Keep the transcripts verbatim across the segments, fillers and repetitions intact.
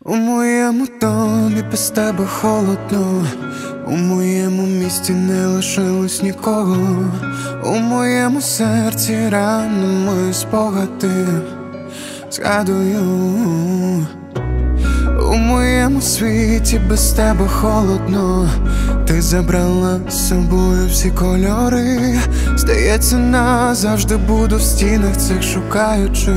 У моєму домі без тебе холодно, у моєму місті не лишилось нікого, у моєму серці ранами спогади згадую. У моєму світі без тебе холодно, ти забрала з собою всі кольори. Здається, назавжди буду в стінах цих, шукаючи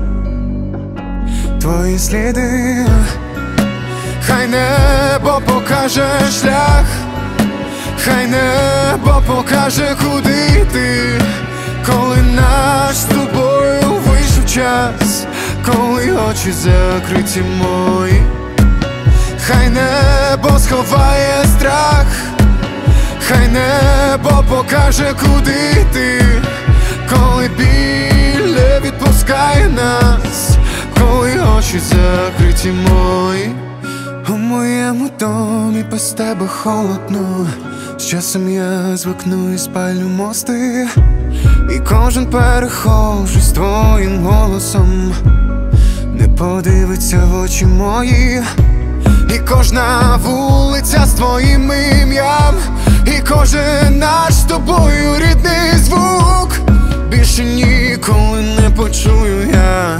твої сліди. Хай небо покаже шлях, хай небо покаже, куди йти, коли наш з тобою вийшов час, коли очі закриті мої. Хай небо сховає страх, хай небо покаже, куди йти, коли біль не відпускає нас, коли очі закриті мої. У моєму домі без тебе холодно, з часом я звикну і спалю мости, і кожен перехожий з твоїм голосом не подивиться в очі мої. І кожна вулиця з твоїм ім'ям, і кожен наш з тобою рідний звук більше ніколи не почую я,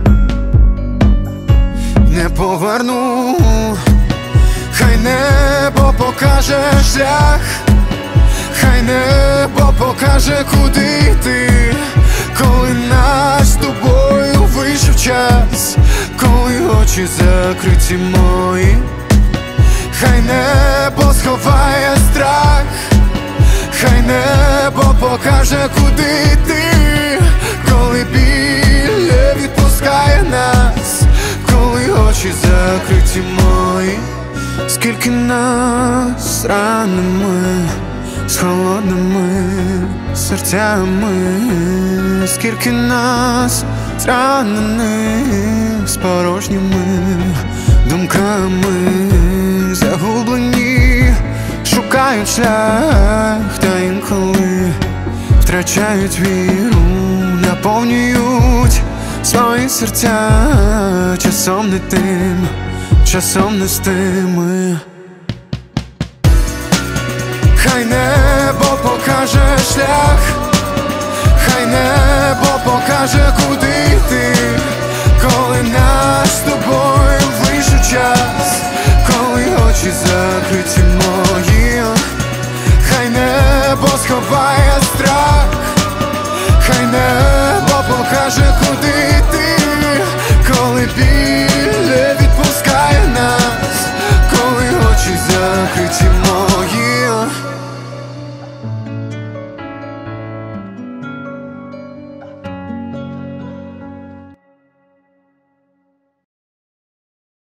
не поверну. Хай небо покаже шлях, хай небо покаже, куди йти, коли наш з тобою вийшов час, коли очі закриті мої. Хай небо сховає страх, хай небо покаже, куди йти, коли біль не відпускає нас, коли очі закриті мої. Скільки нас ранами з холодними серцями, скільки нас зранених з порожніми думками, загублені, шукають шлях, та інколи втрачають віру, наповнюють свої серця часом не тим, часом не з тими. Хай небо покаже шлях, хай небо покаже, куди йти, коли нас з тобою